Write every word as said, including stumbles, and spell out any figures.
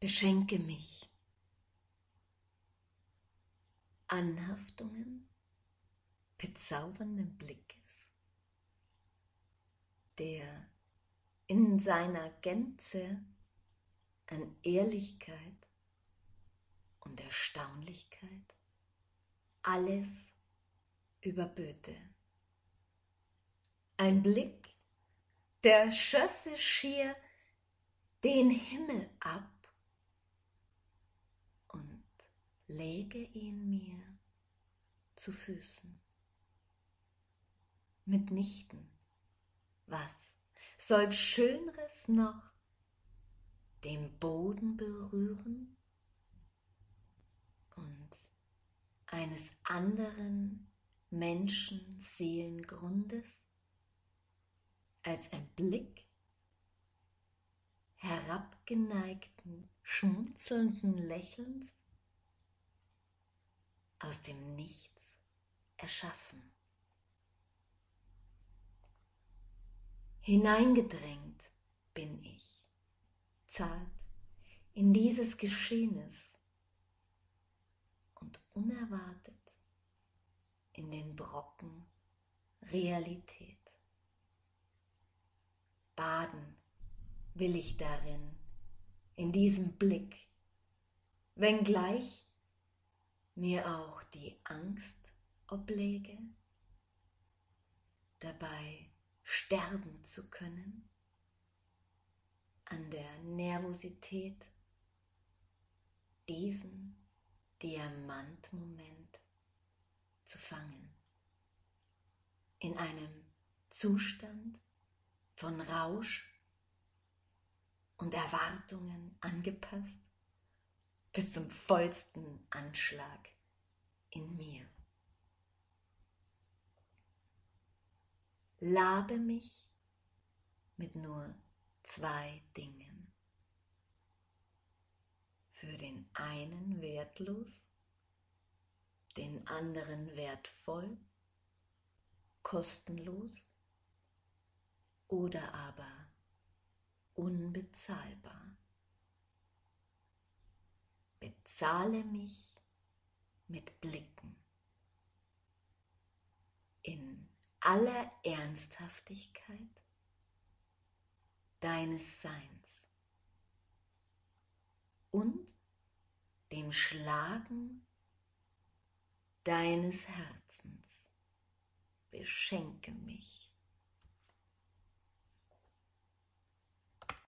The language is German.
Beschenke mich. Anhaftungen bezaubernden Blickes, der in seiner Gänze an Ehrlichkeit und Erstaunlichkeit alles überböte. Ein Blick, der schösse schier den Himmel ab und lege ihn mir zu Füßen. Mitnichten, was soll Schönres noch den Boden berühren und eines anderen Menschen Seelengrundes als ein Blick herabgeneigten, schmunzelnden Lächelns aus dem Nichts erschaffen. Hineingedrängt bin ich, zart, in dieses Geschehnis und unerwartet in den Brocken Realität. Baden will ich darin, in diesem Blick, wenngleich mir auch die Angst obläge, dabei sterben zu können an der Nervosität, diesen Diamantmoment zu fangen, in einem Zustand von Rausch und Erwartungen angepasst bis zum vollsten Anschlag in mir. Labe mich mit nur zwei Dingen. Für den einen wertlos, den anderen wertvoll, kostenlos oder aber unbezahlbar. Bezahle mich mit Blicken in aller Ernsthaftigkeit deines Seins und dem Schlagen deines Herzens. Beschenke mich.